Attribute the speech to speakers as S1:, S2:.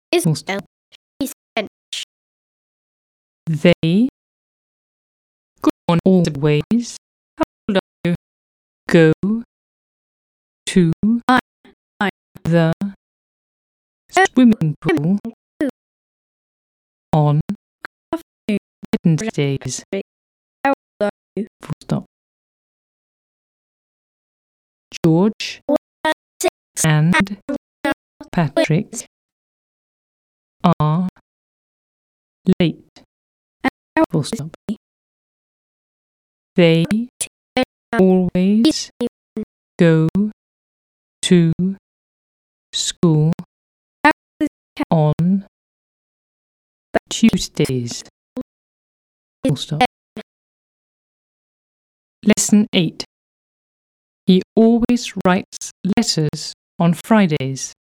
S1: Full stop. They go on always. How old are you? Go to the swimming pool on Wednesdays. Full stop. George and Patrick are late. Full stop. They always go to school on Tuesdays. Full stop. Lesson 8. He always writes letters on Fridays.